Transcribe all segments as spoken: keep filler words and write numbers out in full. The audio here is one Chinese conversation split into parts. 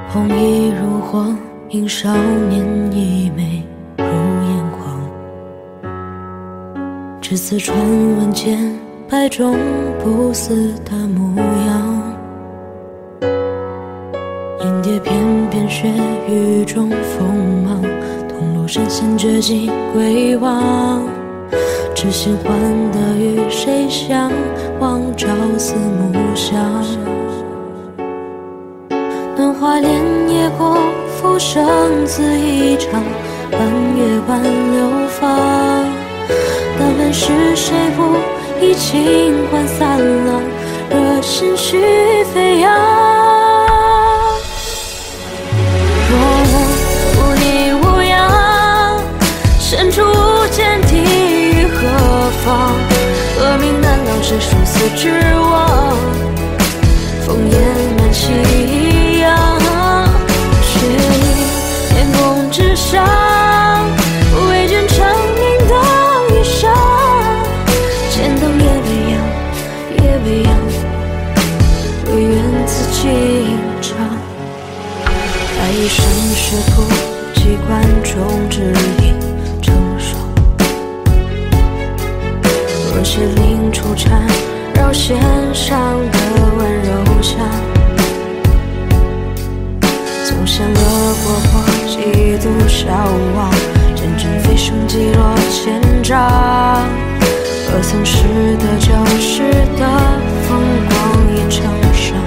红衣如火，映少年一眉如眼眶。只此传闻间，百种不似的模样。银蝶翩翩雪雨中锋芒，桐庐山仙绝迹归望。知心欢得与谁相望，朝思暮想。暖花莲叶过，浮生自一场。半月关流芳，但问是谁不以清欢散浪，惹心绪飞扬。若能无你无恙，身处无间地狱何方？恶名难道是殊死之望？烽烟满夕阳，却因天空之上，为君长明的衣裳。千灯也未央，也未央，唯愿此情长。爱一生血谱，机关中指引成双。若是令出禅，绕弦上的温柔香。纵享了过火，几度消亡，阵阵飞声击落千丈。何曾识得旧时的风光已成伤？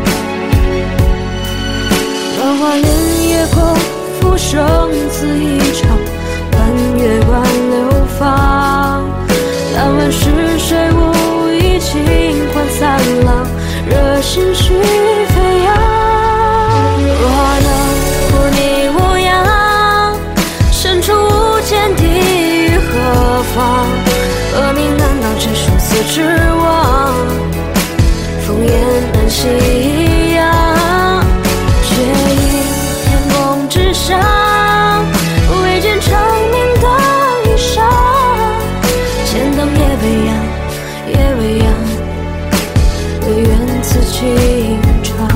乱花莲叶过，浮生自一场。半月关流芳，但问是谁无意清欢散浪，惹心绪飞扬。若能无你无恙，身处无间地狱何方？恶名难道只殊死之望？烽烟难夕阳，却因天空之上，为君长明的衣裳。千灯也未央，也未央，唯愿此情长。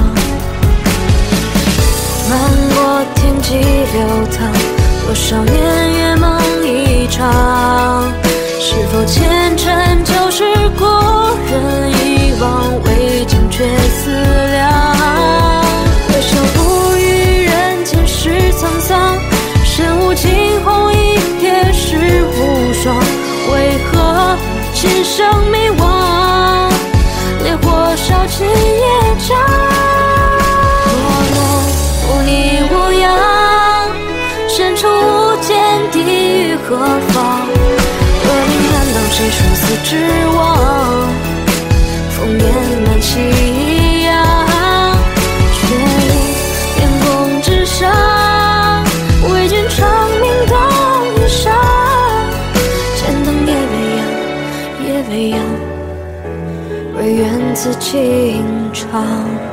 漫过天际流淌，多少年月梦一场。是否前尘旧事故人遗忘，未尽却思量。回首不语人间事沧桑，身无惊鸿一瞥是无双。为何今生迷惘，烈火烧尽夜长。若能无你无恙，身处无间地狱何方？恶名难道谁殊死之望？烽烟满夕阳，却因天空之上，为君长明的衣裳。千灯也未央，也未央，唯愿此情长。